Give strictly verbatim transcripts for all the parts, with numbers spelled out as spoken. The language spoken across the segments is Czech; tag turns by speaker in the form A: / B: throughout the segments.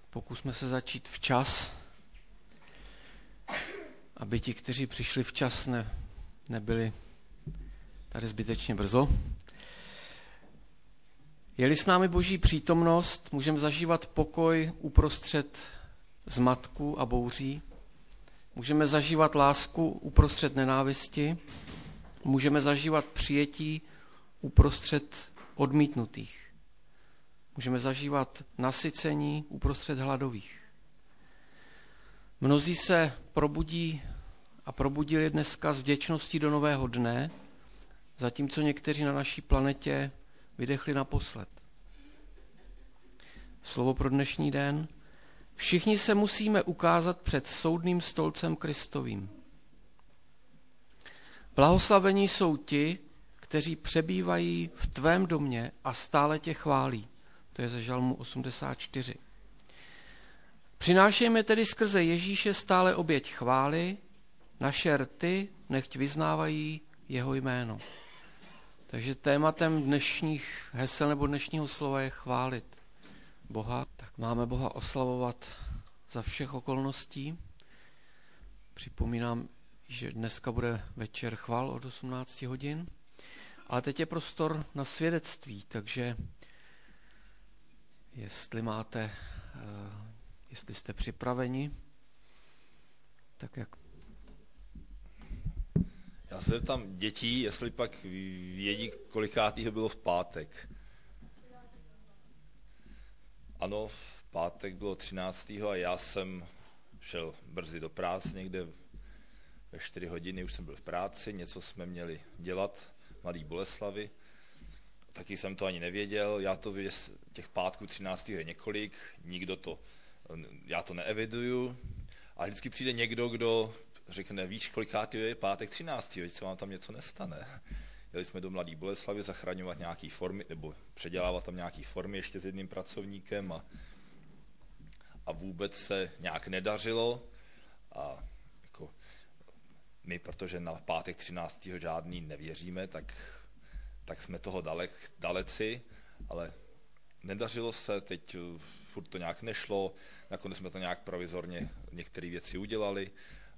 A: Pokusme se začít včas, aby ti, kteří přišli včas, ne, nebyli tady zbytečně brzo. Je-li s námi Boží přítomnost, můžeme zažívat pokoj uprostřed zmatku a bouří, můžeme zažívat lásku uprostřed nenávisti, můžeme zažívat přijetí uprostřed odmítnutých. Můžeme zažívat nasycení uprostřed hladových. Mnozí se probudí a probudili dneska s vděčností do nového dne, zatímco někteří na naší planetě vydechli naposled. Slovo pro dnešní den. Všichni se musíme ukázat před soudným stolcem Kristovým. Blahoslavení jsou ti, kteří přebývají v tvém domě a stále tě chválí. To je ze Žalmu osmdesát čtyři. Přinášejme tedy skrze Ježíše stále oběť chvály, naše rty nechť vyznávají jeho jméno. Takže tématem dnešních hesel nebo dnešního slova je chválit Boha. Tak máme Boha oslavovat za všech okolností. Připomínám, že dneska bude večer chval od osmnácti hodin. Ale teď je prostor na svědectví, takže jestli máte, jestli jste připraveni, tak jak?
B: Já se zeptám dětí, jestli pak vědí, kolikátýho bylo v pátek. Ano, v pátek bylo třináctého a já jsem šel brzy do práce, někde ve čtyři hodiny už jsem byl v práci, něco jsme měli dělat, Mladý Boleslavi. Taky jsem to ani nevěděl, já to věděl, těch pátků třináctého je několik, nikdo to, já to neeviduju. A vždycky přijde někdo, kdo řekne, víš, kolikátýho je pátek třináctého, veď se vám tam něco nestane. Jeli jsme do Mladý Boleslavy zachraňovat nějaký formy, nebo předělávat tam nějaký formy ještě s jedním pracovníkem a, a vůbec se nějak nedařilo. A jako my, protože na pátek třináctého žádný nevěříme, tak, tak jsme toho dalek, daleci, ale nedařilo se, teď furt to nějak nešlo, nakonec jsme to nějak provizorně některé věci udělali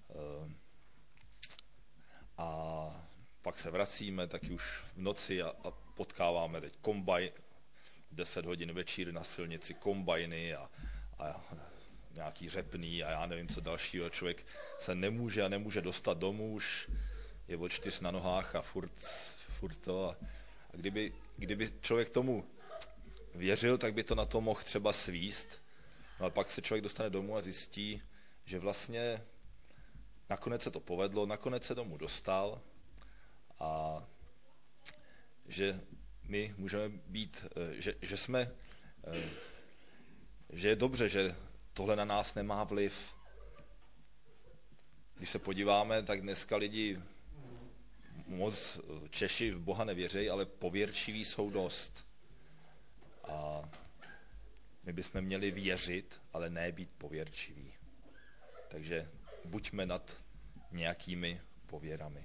B: a pak se vracíme, taky už v noci a, a potkáváme teď kombajn, deset hodin večír na silnici, kombajny a, a nějaký řepný a já nevím co dalšího. Člověk se nemůže a nemůže dostat domů, už je od čtyř na nohách a furt, furt to. A, a kdyby, kdyby člověk tomu věřil, tak by to na to mohl třeba svíst. No a pak se člověk dostane domů a zjistí, že vlastně nakonec se to povedlo, nakonec se domů dostal a že my můžeme být, že, že jsme, že je dobře, že tohle na nás nemá vliv. Když se podíváme, tak dneska lidi moc Češi v Boha nevěří, ale pověrčiví jsou dost. A my bychom měli věřit, ale ne být pověrčiví. Takže buďme nad nějakými pověrami.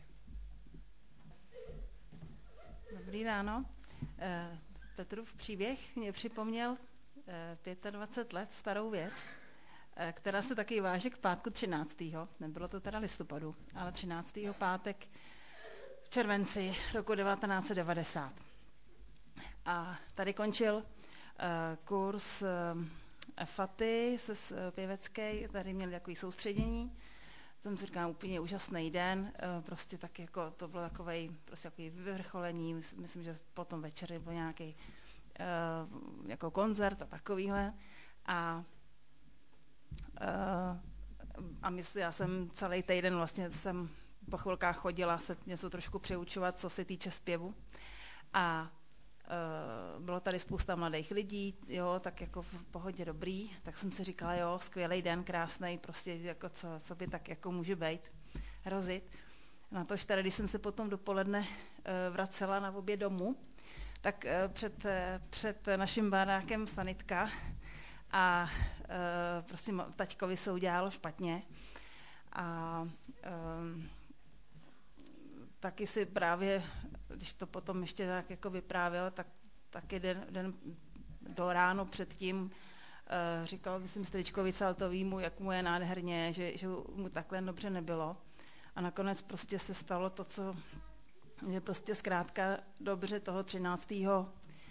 C: Dobrý ráno. Petrův příběh mě připomněl dvacet pět let starou věc, která se taky váže k pátku třináctého Nebylo to teda listopadu, ale třináctého pátek v červenci roku devatenáct set devadesát. A tady končil kurz Faty pěvecké, tady měli takový soustředění. Jsem si říkala, úplně úžasný den, prostě tak jako to bylo takovej, prostě takový vyvrcholení, myslím, že potom večer byl nějaký uh, jako koncert a takovýhle. A, uh, a myslím, já jsem celý týden vlastně jsem po chvilkách chodila se něco trošku přeučovat, co se týče zpěvu. A Uh, bylo tady spousta mladých lidí, jo, tak jako v pohodě dobrý, tak jsem si říkala, jo, skvělý den, krásný, prostě jako co, co by tak jako může být, hrozit. Na to, že tady, když jsem se potom dopoledne uh, vracela na oběd domů, tak uh, před, uh, před naším barákem sanitka a uh, prostě taťkovi se udělalo špatně a uh, taky si právě, když to potom ještě tak jako vyprávěl, tak taky den, den do ráno předtím říkal, myslím, stričkovi Saltovýmu, jak mu je nádherně, že, že mu takhle dobře nebylo. A nakonec prostě se stalo to, co, že prostě zkrátka dobře toho třináctého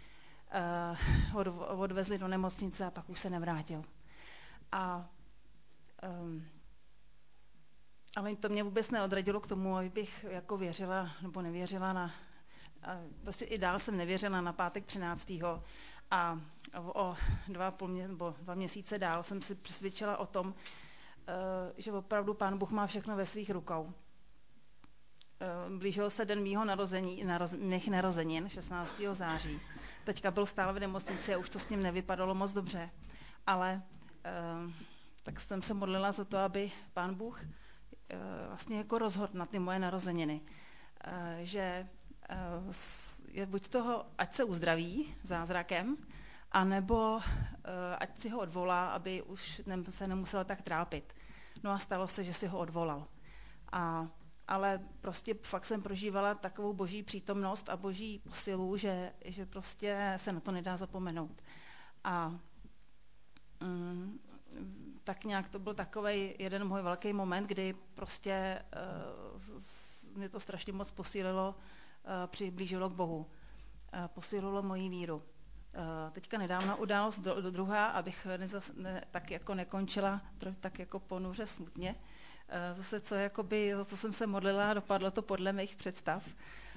C: Uh, odvezli do nemocnice a pak už se nevrátil. A, um, ale to mě vůbec neodradilo k tomu, abych jako věřila nebo nevěřila na, a prostě i dál jsem nevěřila na pátek třináctého a o dva, půl mě, nebo dva měsíce dál jsem si přesvědčila o tom, uh, že opravdu Pán Bůh má všechno ve svých rukou. Blížil se den mýho narození, naroz, mých narozenin, šestnáctého září. Teďka byl stále v nemocnici a už to s ním nevypadalo moc dobře. Ale uh, tak jsem se modlila za to, aby Pán Bůh uh, vlastně jako rozhodl na ty moje narozeniny. Uh, že uh, je buď toho, ať se uzdraví zázrakem, anebo uh, ať si ho odvolá, aby už ne, se nemusel tak trápit. No a stalo se, že si ho odvolal. A ale prostě fakt jsem prožívala takovou boží přítomnost a boží posilu, že, že prostě se na to nedá zapomenout. A mm, tak nějak to byl takovej jeden můj velký moment, kdy prostě uh, mě to strašně moc posílilo, uh, přiblížilo k Bohu. Uh, posílilo moji víru. Uh, teďka nedávna událost do, do druhá, abych nezas, ne, tak jako nekončila tak jako ponuře smutně. Zase, co, jakoby, za co jsem se modlila, dopadlo to podle mých představ.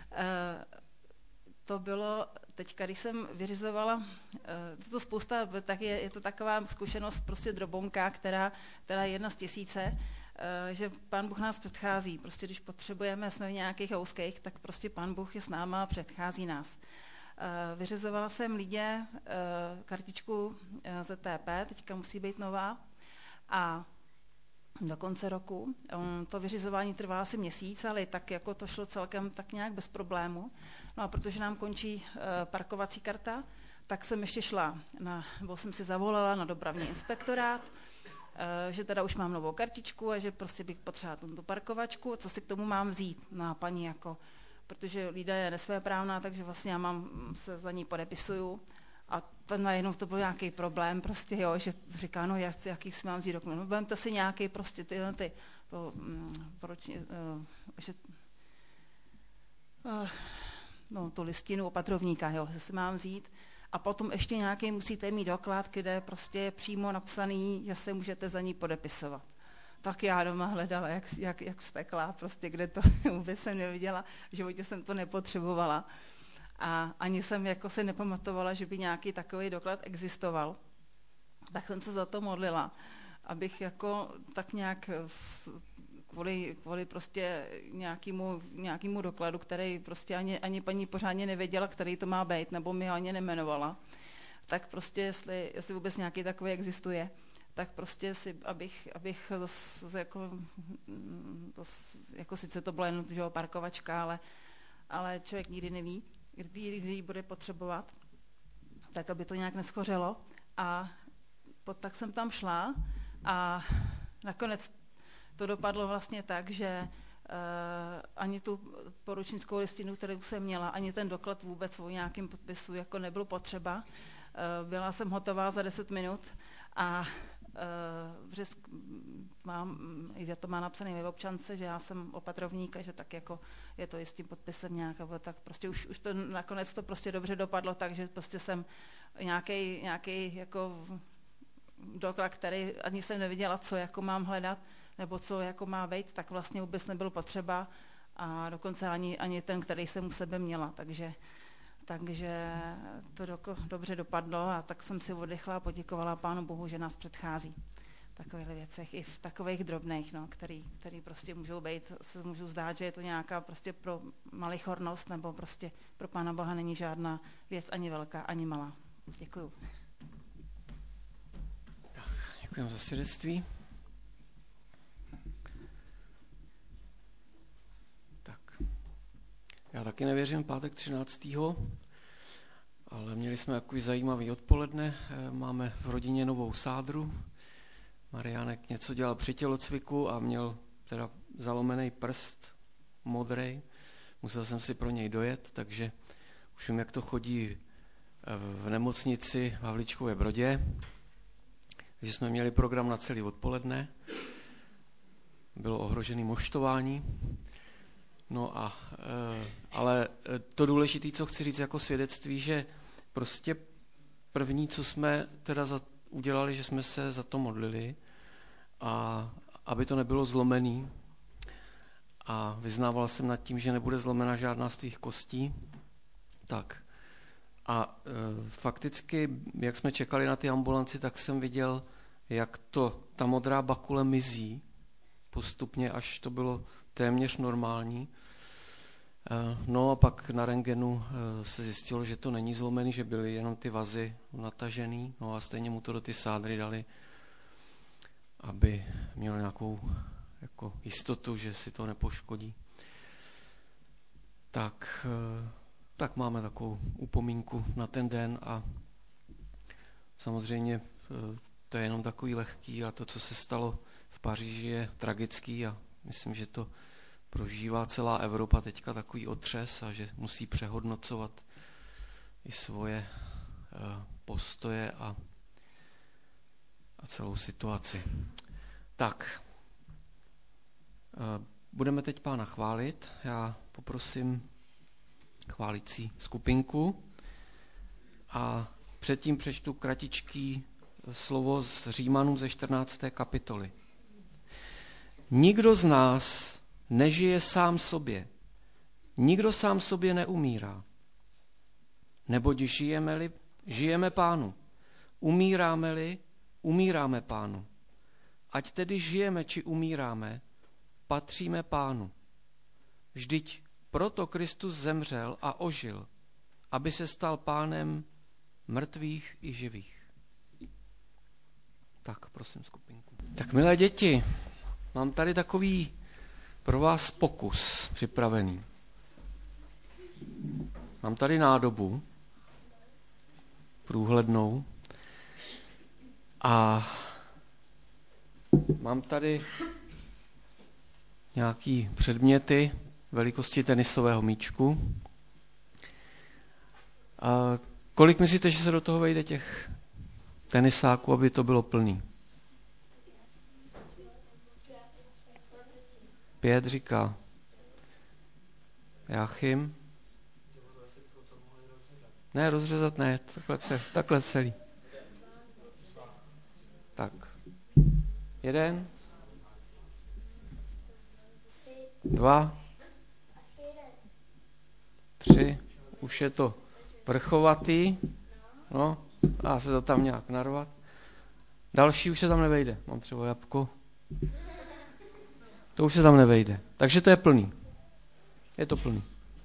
C: To bylo, teďka, když jsem vyřizovala, to spousta, tak je, je to taková zkušenost prostě drobonka, která, která je jedna z tisíce, že Pán Bůh nás předchází. Prostě když potřebujeme, jsme v nějakých ouských, tak prostě Pán Bůh je s náma a předchází nás. Vyřizovala jsem lidě kartičku Z T P, teďka musí být nová, a do konce roku. To vyřizování trvá asi měsíc, ale tak jako to šlo celkem tak nějak bez problému. No a protože nám končí parkovací karta, tak jsem ještě šla, na, nebo jsem si zavolala na dopravní inspektorát, že teda už mám novou kartičku a že prostě bych potřebovala tu parkovačku, co si k tomu mám vzít. No a paní jako, protože Lída je nesvéprávná, takže vlastně já mám, se za ní podepisuju. A to najednou to byl nějaký problém, prostě, jo, že říká, no, jak, jaký si mám vzít dokument. No, vemte si nějaký prostě tyhle ty, to, proč, uh, že, uh, no, tu listinu opatrovníka, jo, že si mám vzít. A potom ještě nějaký musíte mít doklad, kde prostě je přímo napsaný, že se můžete za ní podepisovat. Tak já doma hledala, jak, jak, jak vztekla, prostě, kde to vůbec jsem neviděla, v životě jsem to nepotřebovala. A ani jsem jako se nepamatovala, že by nějaký takový doklad existoval. Tak jsem se za to modlila, abych jako tak nějak kvůli, kvůli prostě nějakému, nějakému dokladu, který prostě ani, ani paní pořádně nevěděla, který to má být, nebo mi ho ani nemenovala, tak prostě, jestli, jestli vůbec nějaký takový existuje, tak prostě si, abych, abych zase jako, jako sice to byla jen že, parkovačka, ale, ale člověk nikdy neví, kdy, kdy ji bude potřebovat, tak aby to nějak neschořelo. A pod, tak jsem tam šla a nakonec to dopadlo vlastně tak, že uh, ani tu poručnickou listinu, kterou jsem měla, ani ten doklad vůbec o nějakém podpisu jako nebyl potřeba. Uh, byla jsem hotová za deset minut a uh, vřesk, mám, i to má napsané ve občance, že já jsem opatrovník a že tak jako je to i s tím podpisem nějak, tak prostě už, už to nakonec to prostě dobře dopadlo, takže prostě jsem nějaký, nějaký jako doklad, který ani jsem neviděla, co jako mám hledat, nebo co jako má být, tak vlastně vůbec nebyl potřeba a dokonce ani, ani ten, který jsem u sebe měla, takže, takže to do, dobře dopadlo a tak jsem si oddechla a poděkovala Pánu Bohu, že nás předchází v takových věcech, i v takových drobných, no, který, který prostě můžou být, se můžu zdát, že je to nějaká prostě pro malichornost, nebo prostě pro Pána Boha není žádná věc ani velká, ani malá. Děkuju.
A: Děkujeme za svědectví. Tak. Já taky nevěřím pátek třináctého ale měli jsme takový zajímavý odpoledne. Máme v rodině novou sádru. Mariánek něco dělal při tělocviku a měl teda zalomený prst, modrej. Musel jsem si pro něj dojet, takže už vím, jak to chodí v nemocnici v Havlíčkově Brodě. že jsme měli program na celý odpoledne. Bylo ohrožené moštování. No a, ale to důležité, co chci říct jako svědectví, že prostě první, co jsme teda za, udělali, že jsme se za to modlili, a aby to nebylo zlomený. A vyznával jsem nad tím, že nebude zlomena žádná z tvých kostí. Tak. A e, fakticky, jak jsme čekali na ty ambulanci, tak jsem viděl, jak to, ta modrá bakule mizí postupně, až to bylo téměř normální. E, no a pak na rentgenu e, se zjistilo, že to není zlomený, že byly jenom ty vazy natažený. No a stejně mu to do ty sádry dali, aby měl nějakou jako jistotu, že si to nepoškodí. Tak, tak máme takovou upomínku na ten den a samozřejmě to je jenom takový lehký a to, co se stalo v Paříži, je tragický a myslím, že to prožívá celá Evropa teďka takový otřes a že musí přehodnocovat i svoje postoje a, a celou situaci. Tak, budeme teď Pána chválit. Já poprosím chválící skupinku a předtím přečtu kratičký slovo z Římanům ze čtrnácté kapitoly. Nikdo z nás nežije sám sobě. Nikdo sám sobě neumírá. Neboť žijeme-li, žijeme Pánu. Umíráme-li, umíráme Pánu. Ať tedy žijeme, či umíráme, patříme Pánu. Vždyť proto Kristus zemřel a ožil, aby se stal Pánem mrtvých i živých. Tak, prosím skupinku. Tak, milé děti, mám tady takový pro vás pokus připravený. Mám tady nádobu průhlednou a mám tady nějaký předměty velikosti tenisového míčku. A kolik myslíte, že se do toho vejde těch tenisáků, aby to bylo plný? Pět říká Jáchym. Ne, rozřezat ne, takhle, celý, takhle celý. Tak. Jeden. Dva. Tři. Už je to vrchovatý. No, dá se to tam nějak narvat. Další už se tam nevejde. Mám třeba jabko. To už se tam nevejde. Takže to je plný. Je to plný.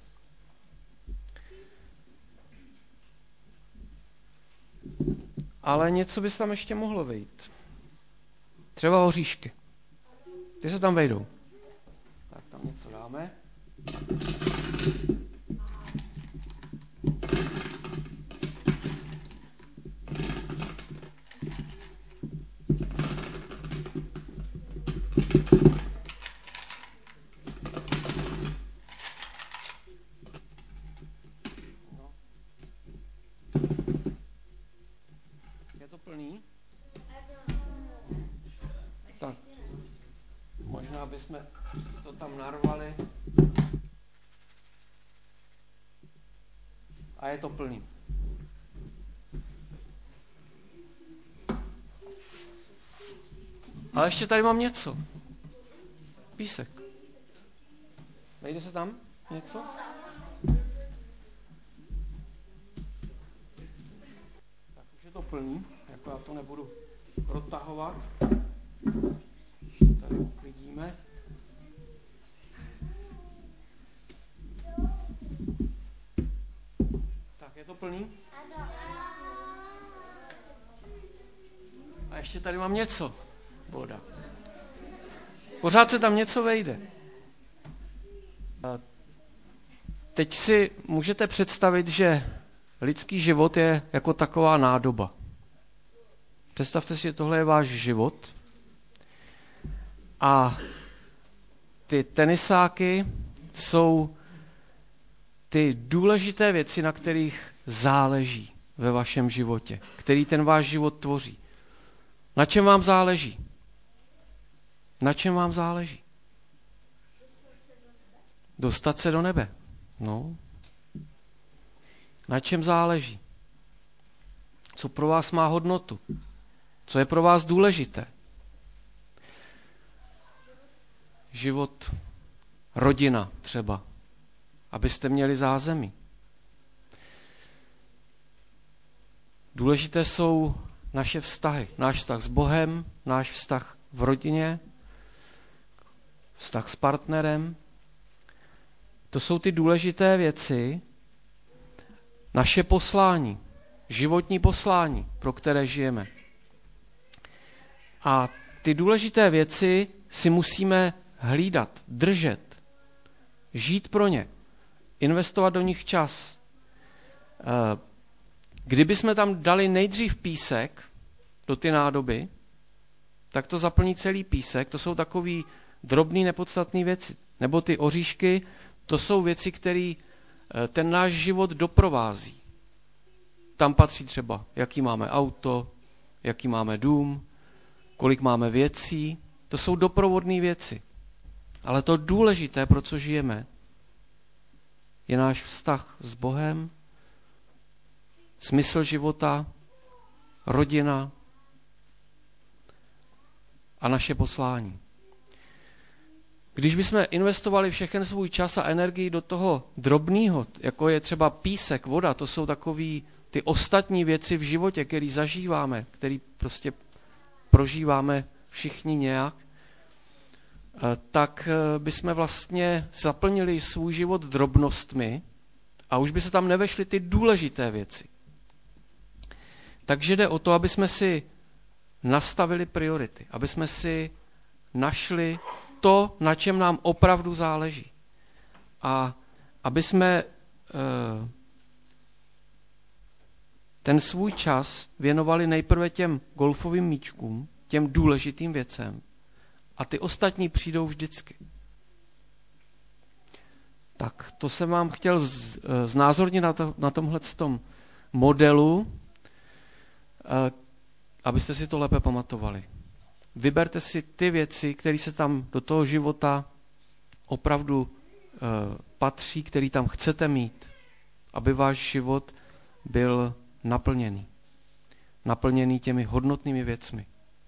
A: Ale něco by se tam ještě mohlo vejít. Třeba hoříšky. Ty se tam vejdou. Tak tam něco dáme. Je to plný? Tak. Možná bychom to tam narvali. A je to plný. Ale ještě tady mám něco. Písek. Vejde se tam něco? Tak už je to plný, jako já to nebudu protahovat. Tady vidíme. Tak, je to plný? A ještě tady mám něco. Voda. Pořád se tam něco vejde. A teď si můžete představit, že lidský život je jako taková nádoba. Představte si, že tohle je váš život. A ty tenisáky jsou ty důležité věci, na kterých záleží ve vašem životě, který ten váš život tvoří. Na čem vám záleží? Na čem vám záleží? Dostat se do nebe. No. Na čem záleží? Co pro vás má hodnotu? Co je pro vás důležité? Život, rodina třeba, abyste měli zázemí. Důležité jsou naše vztahy. Náš vztah s Bohem, náš vztah v rodině, vztah s partnerem. To jsou ty důležité věci, naše poslání, životní poslání, pro které žijeme. A ty důležité věci si musíme hlídat, držet, žít pro ně, investovat do nich čas. Kdyby jsme tam dali nejdřív písek do ty nádoby, tak to zaplní celý písek. To jsou takový drobný, nepodstatný věci. Nebo ty oříšky, to jsou věci, které ten náš život doprovází. Tam patří třeba, jaký máme auto, jaký máme dům, kolik máme věcí. To jsou doprovodné věci. Ale to důležité, pro co žijeme, je náš vztah s Bohem, smysl života, rodina a naše poslání. Když bychom investovali všechen svůj čas a energii do toho drobného, jako je třeba písek, voda, to jsou takový ty ostatní věci v životě, které zažíváme, které prostě prožíváme všichni nějak, tak bychom vlastně zaplnili svůj život drobnostmi a už by se tam nevešly ty důležité věci. Takže jde o to, aby jsme si nastavili priority, aby jsme si našli to, na čem nám opravdu záleží. A aby jsme ten svůj čas věnovali nejprve těm golfovým míčkům, těm důležitým věcem, a ty ostatní přijdou vždycky. Tak, to jsem vám chtěl z, znázornit na, to, na tomhletom modelu, abyste si to lépe pamatovali. Vyberte si ty věci, které se tam do toho života opravdu uh, patří, které tam chcete mít, aby váš život byl naplněný. Naplněný těmi hodnotnými věcmi.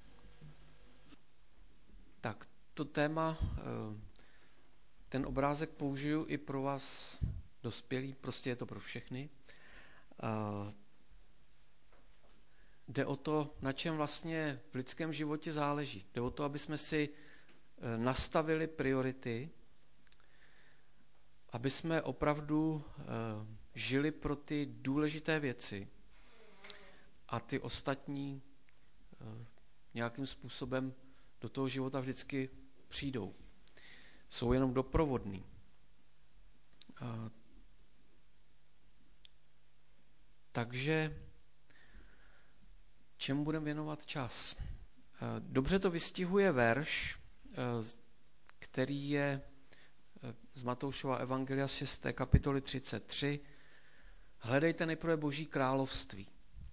A: Tak, to téma, uh, ten obrázek použiju i pro vás dospělí, prostě je to pro všechny. Uh, Jde o to, na čem vlastně v lidském životě záleží. Jde o to, aby jsme si nastavili priority, aby jsme opravdu žili pro ty důležité věci a ty ostatní nějakým způsobem do toho života vždycky přijdou. Jsou jenom doprovodný. Takže čemu budeme věnovat čas? Dobře to vystihuje verš, který je z Matoušova evangelia z šesté kapitoly třicet tři. Hledejte nejprve Boží království.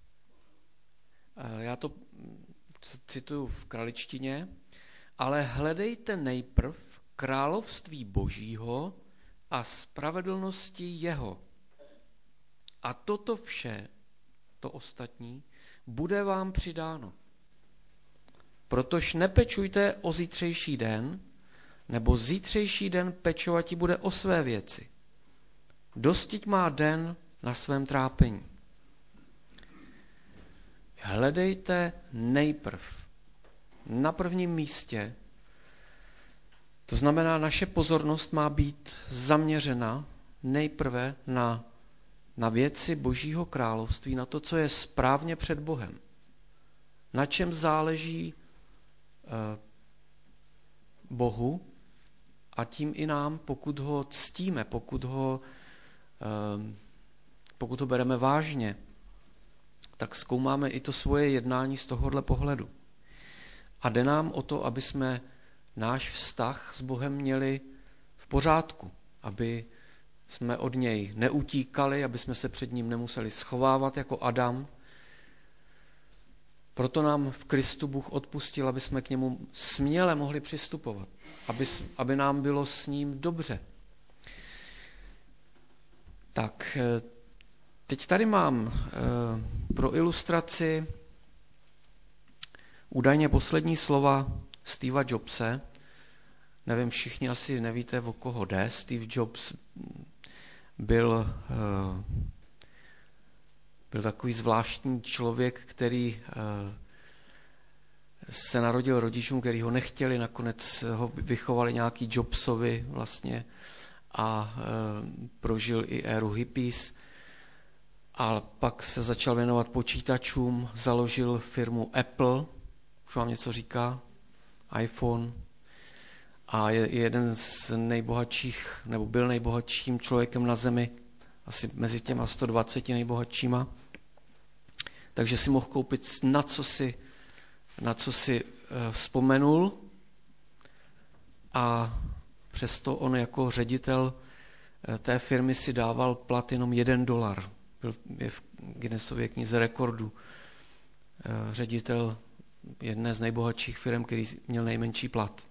A: Já to cituju v kraličtině, ale hledejte nejprv království Božího a spravedlnosti jeho. A toto vše, to ostatní, bude vám přidáno. Protož nepečujte o zítřejší den, nebo zítřejší den pečovati bude o své věci. Dostiť má den na svém trápení. Hledejte nejprv, na prvním místě. To znamená, naše pozornost má být zaměřena nejprve na na věci Božího království, na to, co je správně před Bohem. Na čem záleží eh, Bohu a tím i nám, pokud ho ctíme, pokud ho, eh, pokud ho bereme vážně, tak zkoumáme i to svoje jednání z tohohle pohledu. A jde nám o to, aby jsme náš vztah s Bohem měli v pořádku, aby jsme od něj neutíkali, aby jsme se před ním nemuseli schovávat jako Adam, Proto nám v Kristu Bůh odpustil, aby jsme k němu směle mohli přistupovat, aby, aby nám bylo s ním dobře. Tak, teď tady mám pro ilustraci údajně poslední slova Steva Jobse. Nevím, všichni asi nevíte, o koho jde. Steve Jobs byl, byl takový zvláštní člověk, který se narodil rodičům, který ho nechtěli, nakonec ho vychovali nějaký Jobsovi vlastně a prožil i éru hippies. A pak se začal věnovat počítačům, založil firmu Apple, už vám něco říká, iPhone, a je jeden z nejbohatších, nebo byl nejbohatším člověkem na zemi, asi mezi těma sto dvaceti nejbohatšíma. Takže si mohl koupit, na co si, na co si uh, vzpomenul, a přesto on jako ředitel uh, té firmy si dával plat jenom jeden dolar. Byl je v Guinnessově knize rekordů uh, ředitel jedné z nejbohatších firm, který měl nejmenší plat.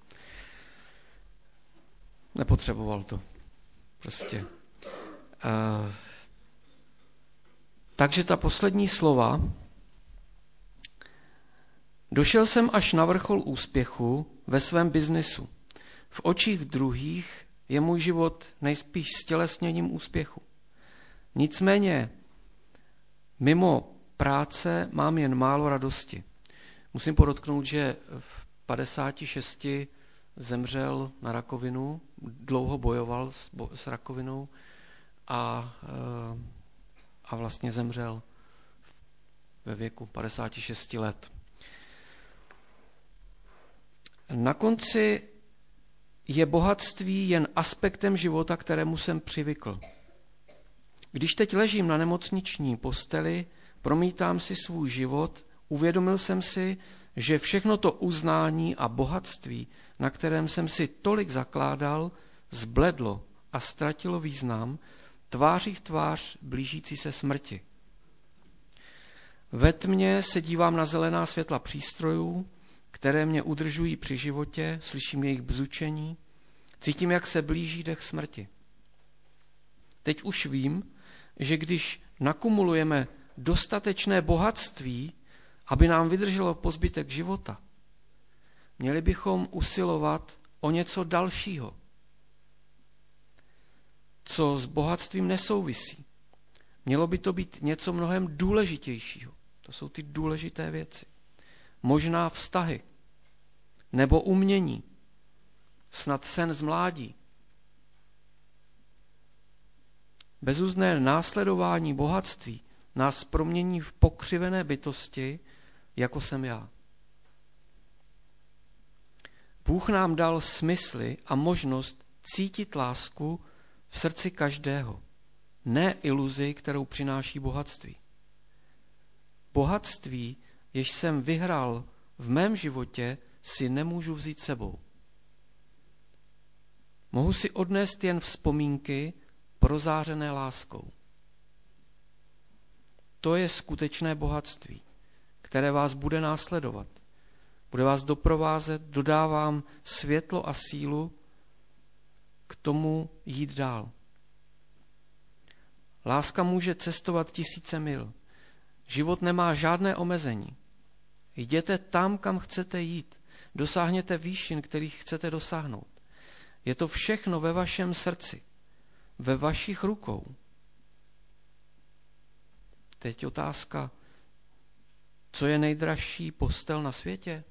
A: Nepotřeboval to. Prostě. Uh, takže ta poslední slova. Došel jsem až na vrchol úspěchu ve svém biznisu. V očích druhých je můj život nejspíš stělesněním úspěchu. Nicméně mimo práce mám jen málo radosti. Musím podotknout, že v padesáti šesti zemřel na rakovinu, dlouho bojoval s, bo, s rakovinou a, a vlastně zemřel ve věku padesáti šesti let. Na konci je bohatství jen aspektem života, kterému jsem přivykl. Když teď ležím na nemocniční posteli, promítám si svůj život, uvědomil jsem si, že všechno to uznání a bohatství, na kterém jsem si tolik zakládal, zbledlo a ztratilo význam tváří v tvář blížící se smrti. Ve tmě se dívám na zelená světla přístrojů, které mě udržují při životě, slyším jejich bzučení, cítím, jak se blíží dech smrti. Teď už vím, že když nakumulujeme dostatečné bohatství, aby nám vydrželo po zbytek života, měli bychom usilovat o něco dalšího, co s bohatstvím nesouvisí. Mělo by to být něco mnohem důležitějšího. To jsou ty důležité věci. Možná vztahy, nebo umění, snad sen z mládí. Bezúzné následování bohatství nás promění v pokřivené bytosti, jako jsem já. Bůh nám dal smysly a možnost cítit lásku v srdci každého, ne iluzi, kterou přináší bohatství. Bohatství, jež jsem vyhrál v mém životě, si nemůžu vzít sebou. Mohu si odnést jen vzpomínky prozářené láskou. To je skutečné bohatství, které vás bude následovat. Bude vás doprovázet, dodávám světlo a sílu k tomu jít dál. Láska může cestovat tisíce mil. Život nemá žádné omezení. Jděte tam, kam chcete jít. Dosáhněte výšin, kterých chcete dosáhnout. Je to všechno ve vašem srdci, ve vašich rukou. Teď otázka, co je nejdražší postel na světě?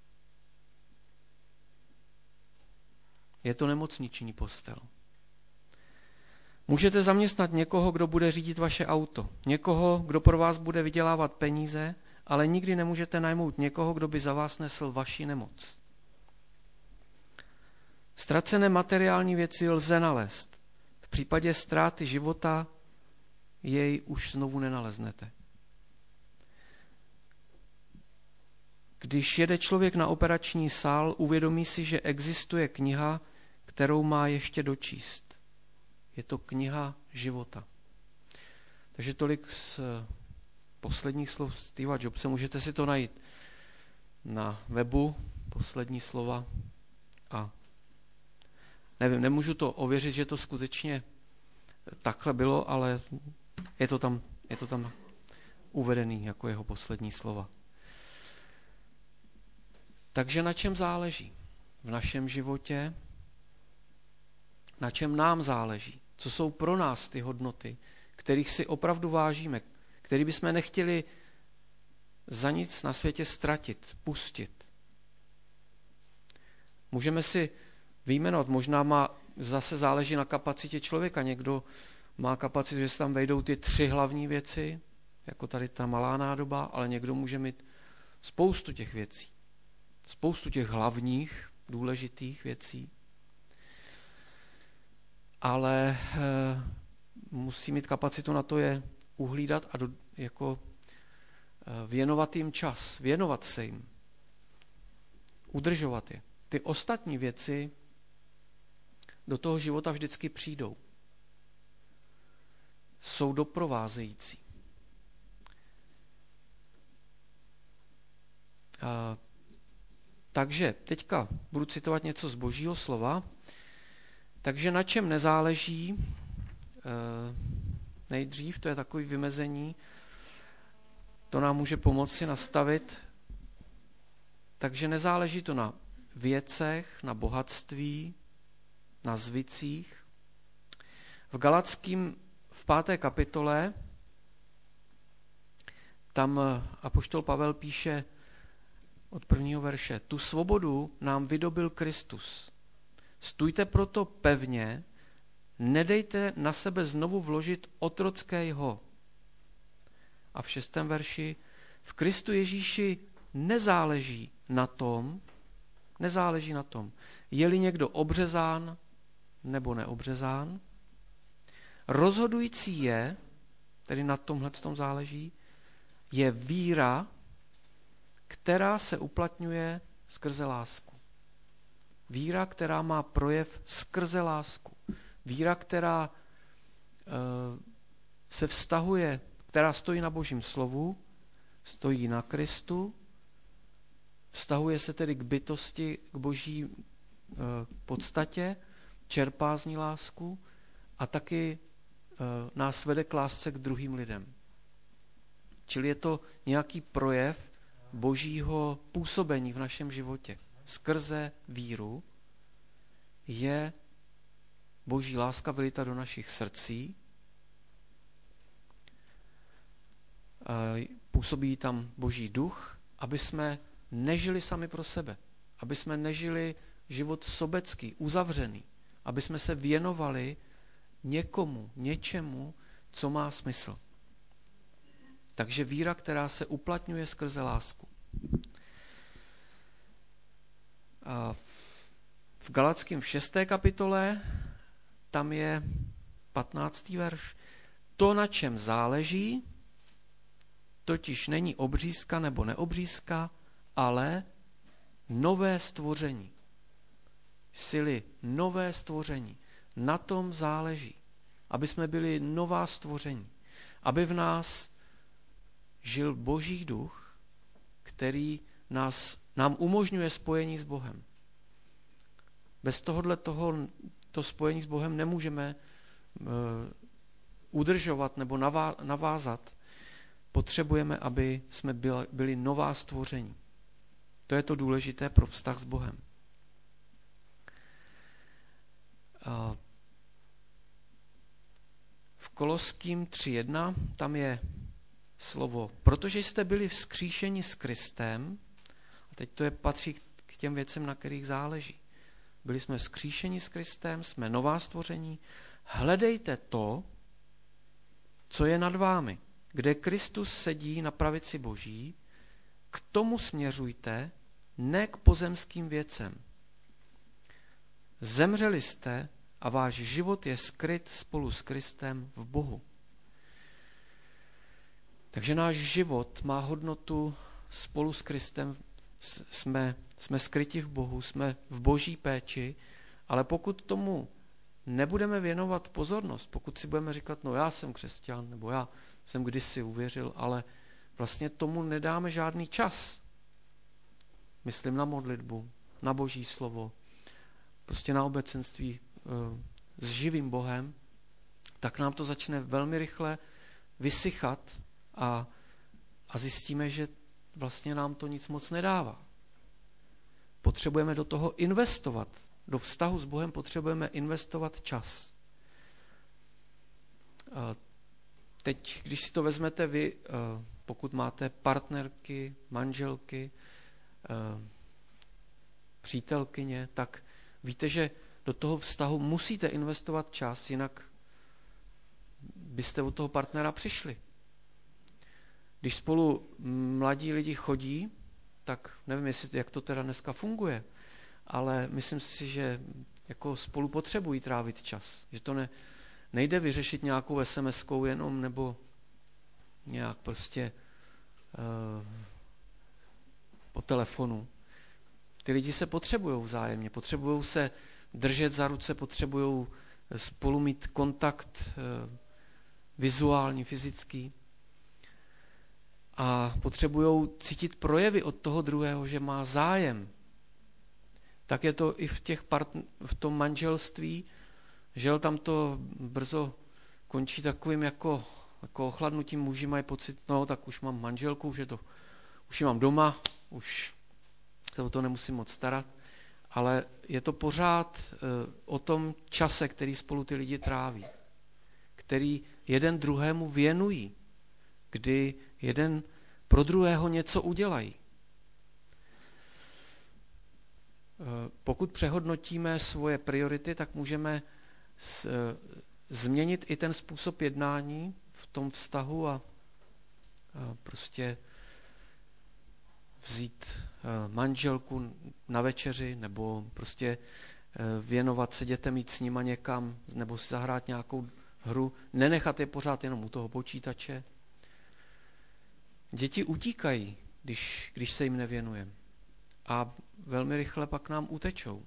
A: Je to nemocniční postel. Můžete zaměstnat někoho, kdo bude řídit vaše auto, někoho, kdo pro vás bude vydělávat peníze, ale nikdy nemůžete najmout někoho, kdo by za vás nesl vaši nemoc. Ztracené materiální věci lze nalézt. V případě ztráty života jej už znovu nenaleznete. Když jede člověk na operační sál, uvědomí si, že existuje kniha, kterou má ještě dočíst. Je to kniha života. Takže tolik z posledních slov Steva Jobse. Můžete si to najít na webu, poslední slova. A nevím, nemůžu to ověřit, že to skutečně takhle bylo, ale je to tam, je to tam uvedený jako jeho poslední slova. Takže na čem záleží v našem životě? Na čem nám záleží? Co jsou pro nás ty hodnoty, kterých si opravdu vážíme, které bychom nechtěli za nic na světě ztratit, pustit? Můžeme si vyjmenovat, možná má, zase záleží na kapacitě člověka. Někdo má kapacitu, že se tam vejdou ty tři hlavní věci, jako tady ta malá nádoba, ale někdo může mít spoustu těch věcí. Spoustu těch hlavních, důležitých věcí. Ale e, musí mít kapacitu na to je uhlídat a do, jako e, věnovat jim čas, věnovat se jim, udržovat je. Ty ostatní věci do toho života vždycky přijdou. Jsou doprovázející. A, takže teďka budu citovat něco z Božího slova. Takže na čem nezáleží e, nejdřív, to je takový vymezení, to nám může pomoci nastavit. Takže nezáleží to na věcech, na bohatství, na zvicích. V Galackým v páté kapitole tam apoštol Pavel píše od prvního verše: tu svobodu nám vydobil Kristus. Stůjte proto pevně, nedejte na sebe znovu vložit otrocké jho. A v šestém verši: v Kristu Ježíši nezáleží na tom, nezáleží na tom, je-li někdo obřezán nebo neobřezán. Rozhodující je, tedy na tomhle tom záleží, je víra, která se uplatňuje skrze lásku. Víra, která má projev skrze lásku. Víra, která e, se vztahuje, která stojí na Božím slovu, stojí na Kristu, vztahuje se tedy k bytosti, k Boží e, podstatě, čerpá z ní lásku a taky e, nás vede k lásce k druhým lidem. Čili je to nějaký projev Božího působení v našem životě. Skrze víru je Boží láska vylita do našich srdcí. Působí tam Boží duch, aby jsme nežili sami pro sebe. Aby jsme nežili život sobecký, uzavřený. Aby jsme se věnovali někomu, něčemu, co má smysl. Takže víra, která se uplatňuje skrze lásku. A v Galackým v šesté kapitole tam je patnáctý verš. To, na čem záleží, totiž není obřízka nebo neobřízka, ale nové stvoření. Sily nové stvoření. Na tom záleží, aby jsme byli nová stvoření. Aby v nás žil Boží duch, který nás, nám umožňuje spojení s Bohem. Bez tohohle toho, to spojení s Bohem nemůžeme uh, udržovat nebo navá, navázat. Potřebujeme, aby jsme byli, byli nová stvoření. To je to důležité pro vztah s Bohem. Uh, v Koloským tři jedna tam je slovo, protože jste byli vzkříšeni s Kristem, a teď to je patří k těm věcem, na kterých záleží. Byli jsme vzkříšeni s Kristem, jsme nová stvoření. Hledejte to, co je nad vámi, kde Kristus sedí na pravici Boží, k tomu směřujte, ne k pozemským věcem. Zemřeli jste a váš život je skryt spolu s Kristem v Bohu. Takže náš život má hodnotu spolu s Kristem, jsme, jsme skryti v Bohu, jsme v Boží péči, ale pokud tomu nebudeme věnovat pozornost, pokud si budeme říkat, no já jsem křesťan, nebo já jsem kdysi uvěřil, ale vlastně tomu nedáme žádný čas. Myslím na modlitbu, na Boží slovo, prostě na obecenství s živým Bohem, tak nám to začne velmi rychle vysychat a, a zjistíme, že vlastně nám to nic moc nedává. Potřebujeme do toho investovat. Do vztahu s Bohem potřebujeme investovat čas. Teď, když si to vezmete vy, pokud máte partnerky, manželky, přítelkyně, tak víte, že do toho vztahu musíte investovat čas, jinak byste od toho partnera přišli. Když spolu mladí lidi chodí, tak nevím, jestli, jak to teda dneska funguje, ale myslím si, že jako spolu potřebují trávit čas. Že to ne, nejde vyřešit nějakou es em eskou jenom, nebo nějak prostě uh, po telefonu. Ty lidi se potřebují vzájemně, potřebují se držet za ruce, potřebují spolu mít kontakt uh, vizuální, fyzický. A potřebují cítit projevy od toho druhého, že má zájem. Tak je to i v, těch part- v tom manželství, že tam to brzo končí takovým jako, jako ochladnutím. Muži mají pocit, no tak už mám manželku, už, je to, už ji mám doma, už se o to nemusím moc starat. Ale je to pořád uh, o tom čase, který spolu ty lidi tráví. Který jeden druhému věnují. Kdy jeden pro druhého něco udělají. Pokud přehodnotíme svoje priority, tak můžeme s, změnit i ten způsob jednání v tom vztahu a, a prostě vzít manželku na večeři nebo prostě věnovat se dětem, jít s nima někam nebo si zahrát nějakou hru, nenechat je pořád jenom u toho počítače. Děti utíkají, když, když se jim nevěnujeme. A velmi rychle pak nám utečou.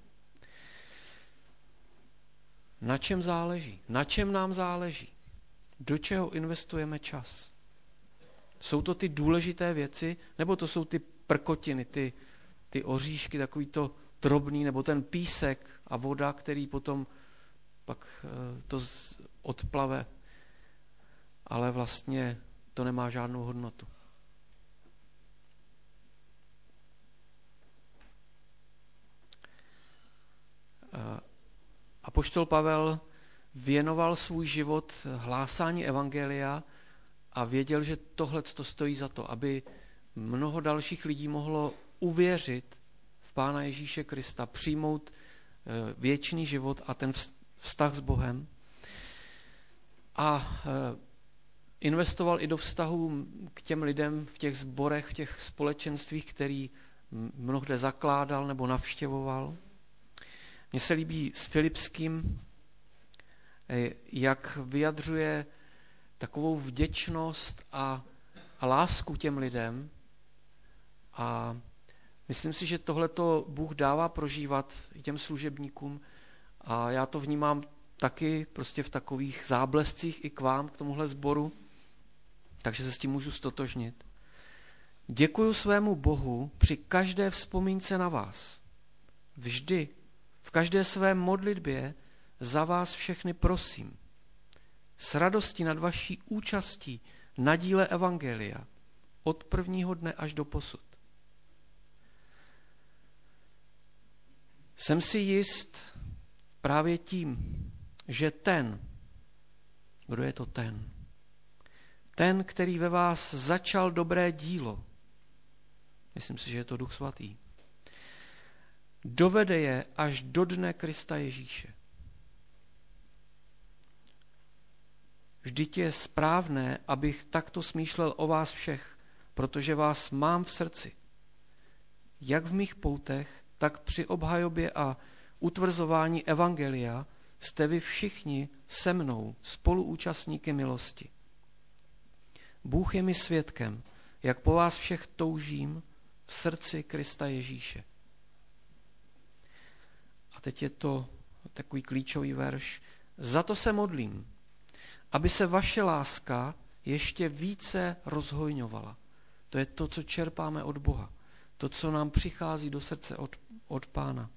A: Na čem záleží? Na čem nám záleží? Do čeho investujeme čas? Jsou to ty důležité věci, nebo to jsou ty prkotiny, ty, ty oříšky, takový to drobný, nebo ten písek a voda, který potom pak to odplave, ale vlastně to nemá žádnou hodnotu. Apoštol Pavel věnoval svůj život hlásání evangelia a věděl, že tohle to stojí za to, aby mnoho dalších lidí mohlo uvěřit v Pána Ježíše Krista, přijmout věčný život a ten vztah s Bohem. A investoval i do vztahu k těm lidem v těch sborech, v těch společenstvích, který mnohde zakládal nebo navštěvoval. Mně se líbí s Filipským, jak vyjadřuje takovou vděčnost a, a lásku těm lidem. A myslím si, že tohleto Bůh dává prožívat i těm služebníkům. A já to vnímám taky prostě v takových záblescích i k vám, k tomuhle sboru. Takže se s tím můžu stotožnit. Děkuju svému Bohu při každé vzpomínce na vás. Vždy, v každé své modlitbě za vás všechny prosím. S radostí nad vaší účastí na díle evangelia od prvního dne až do posud. Jsem si jist právě tím, že ten, kdo je to ten? Ten, který ve vás začal dobré dílo, myslím si, že je to Duch Svatý, dovede je až do dne Krista Ježíše. Vždyť je správné, abych takto smýšlel o vás všech, protože vás mám v srdci. Jak v mých poutech, tak při obhajobě a utvrzování evangelia jste vy všichni se mnou spoluúčastníky milosti. Bůh je mi svědkem, jak po vás všech toužím v srdci Krista Ježíše. A teď je to takový klíčový verš. Za to se modlím, aby se vaše láska ještě více rozhojňovala To je to, co čerpáme od Boha. To, co nám přichází do srdce od, od Pána.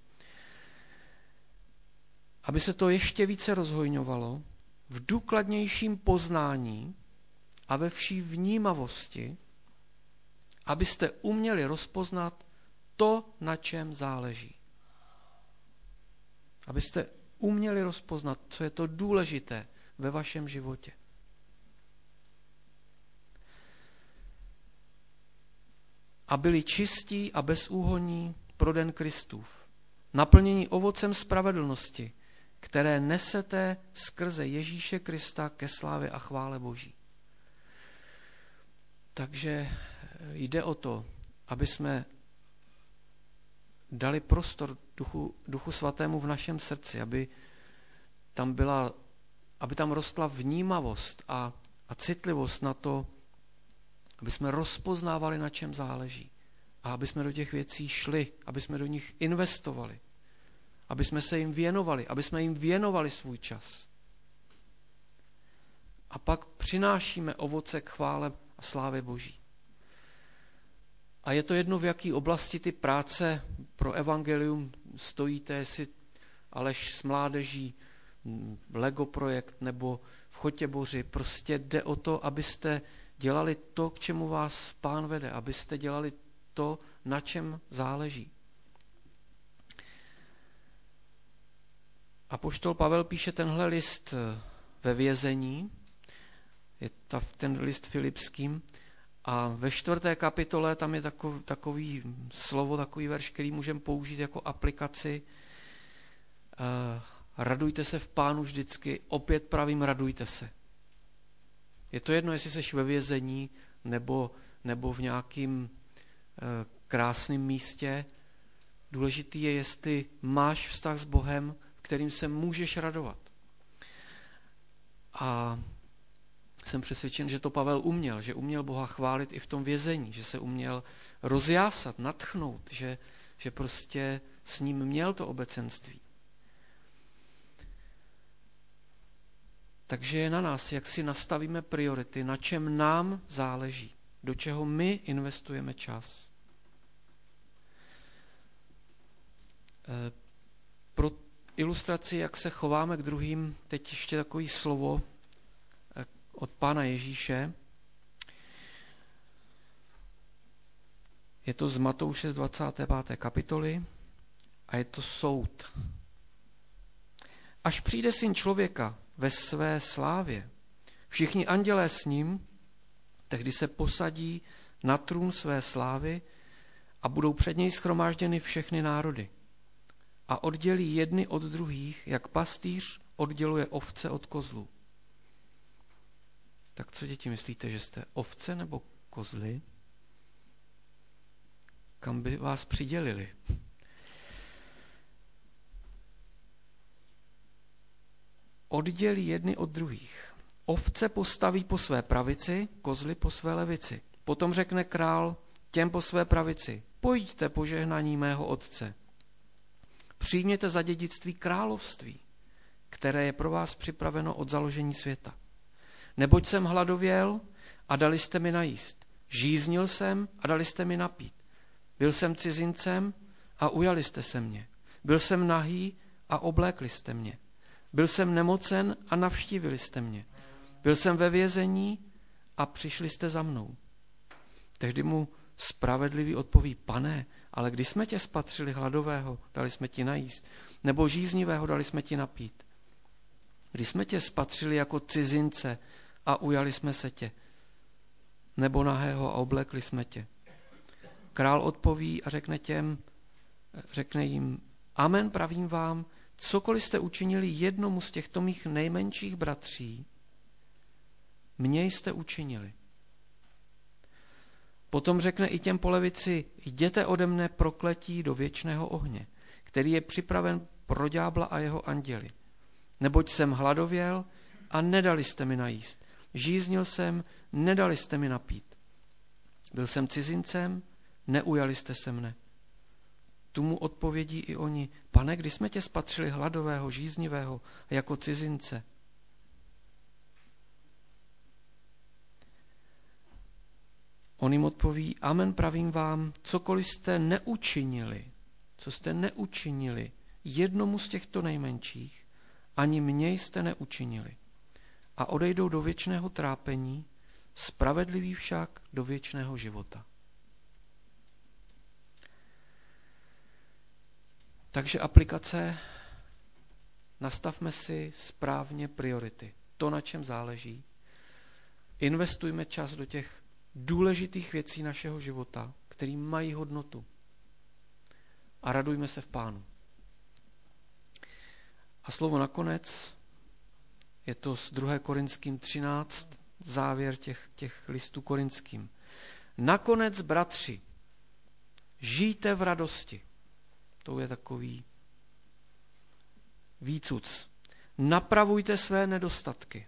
A: Aby se to ještě více rozhojňovalo v důkladnějším poznání a ve vší vnímavosti, abyste uměli rozpoznat to, na čem záleží. Abyste uměli rozpoznat, co je to důležité ve vašem životě. A byli čistí a bezúhonní pro den Kristův, naplnění ovocem spravedlnosti, které nesete skrze Ježíše Krista ke slávě a chvále Boží. Takže jde o to, aby jsme dali prostor Duchu, Duchu Svatému v našem srdci, aby tam byla, aby tam rostla vnímavost a, a citlivost na to, aby jsme rozpoznávali, na čem záleží. A aby jsme do těch věcí šli, aby jsme do nich investovali, aby jsme se jim věnovali, aby jsme jim věnovali svůj čas. A pak přinášíme ovoce k chvále a slávě Boží. A je to jedno, v jaký oblasti ty práce pro evangelium stojíte, jestli Aleš s mládeží, Lego projekt nebo v Chotěboři. Prostě jde o to, abyste dělali to, k čemu vás Pán vede, abyste dělali to, na čem záleží. Apoštol Pavel píše tenhle list ve vězení, je ta, ten list filipským, a ve čtvrté kapitole tam je takový, takový slovo, takový verš, který můžeme použít jako aplikaci. Uh, radujte se v Pánu vždycky, opět pravím, radujte se. Je to jedno, jestli seš ve vězení nebo, nebo v nějakým uh, krásném místě. Důležitý je, jestli máš vztah s Bohem, kterým se můžeš radovat. A jsem přesvědčen, že to Pavel uměl, že uměl Boha chválit i v tom vězení, že se uměl rozjásat, nadchnout, že, že prostě s ním měl to obecenství. Takže je na nás, jak si nastavíme priority, na čem nám záleží, do čeho my investujeme čas. Pro ilustraci, jak se chováme k druhým, teď ještě takový slovo od Pána Ježíše. Je to z Matouše z dvacáté páté kapitoly a je to soud. Až přijde Syn člověka ve své slávě, všichni andělé s ním, tehdy se posadí na trůn své slávy a budou před něj shromážděny všechny národy. A oddělí jedny od druhých, jak pastýř odděluje ovce od kozlů. Tak co, děti, myslíte, že jste ovce nebo kozly? Kam by vás přidělili? Oddělí jedny od druhých. Ovce postaví po své pravici, kozly po své levici. Potom řekne král těm po své pravici: pojďte požehnaní mého otce. Přijměte za dědictví království, které je pro vás připraveno od založení světa. Neboť jsem hladověl a dali jste mi najíst. Žíznil jsem a dali jste mi napít. Byl jsem cizincem a ujali jste se mě. Byl jsem nahý a oblékli jste mě. Byl jsem nemocen a navštívili jste mě. Byl jsem ve vězení a přišli jste za mnou. Tehdy mu spravedlivý odpoví: Pane, ale kdy jsme tě spatřili hladového, dali jsme ti najíst, nebo žíznivého, dali jsme ti napít. Když jsme tě spatřili jako cizince a ujali jsme se tě, nebo nahého a oblekli jsme tě. Král odpoví a řekne těm, řekne jim: Amen, pravím vám, cokoliv jste učinili jednomu z těchto mých nejmenších bratří, mně jste učinili. Potom řekne i těm po levici: jděte ode mne prokletí do věčného ohně, který je připraven pro ďábla a jeho anděli. Neboť jsem hladověl a nedali jste mi najíst. Žíznil jsem, nedali jste mi napít. Byl jsem cizincem, neujali jste se mne. Tu mu odpovědí i oni: Pane, kdy jsme tě spatřili hladového, žíznivého a jako cizince? On jim odpoví, amen pravím vám, cokoliv jste neučinili, co jste neučinili jednomu z těchto nejmenších, ani mě jste neučinili. A odejdou do věčného trápení, spravedliví však do věčného života. Takže aplikace, nastavme si správně priority, to, na čem záleží. Investujme čas do těch důležitých věcí našeho života, které mají hodnotu. A radujme se v Pánu. A slovo nakonec, je to z druhé Korinským třináct, závěr těch, těch listů korinským. Nakonec, bratři, žijte v radosti. To je takový výcuc. Napravujte své nedostatky.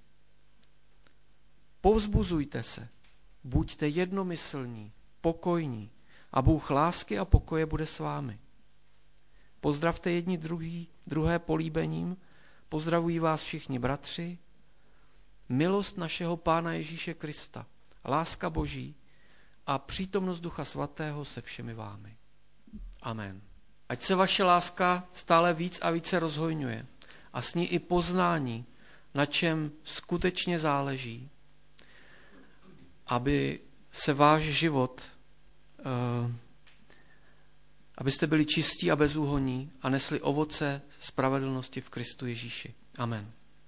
A: Povzbuzujte se. Buďte jednomyslní, pokojní a Bůh lásky a pokoje bude s vámi. Pozdravte jedni druhý, druhé políbením, pozdravují vás všichni bratři. Milost našeho Pána Ježíše Krista, láska Boží a přítomnost Ducha Svatého se všemi vámi. Amen. Ať se vaše láska stále víc a více rozhojňuje a s ní i poznání, na čem skutečně záleží, aby se váš život, uh, abyste byli čistí a bezúhonní a nesli ovoce spravedlnosti v Kristu Ježíši. Amen.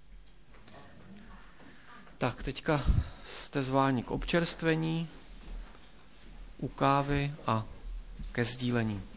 A: Tak, teďka jste zváni k občerstvení, u kávy a ke sdílení.